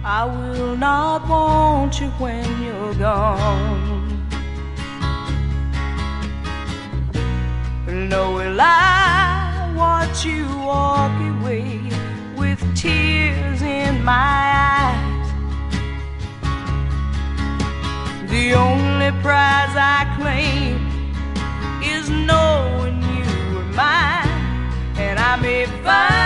I will not want you when you're gone. Nor will I watch you walk away with tears in my eyes. The only prize I claim is knowing you were mine, and I may find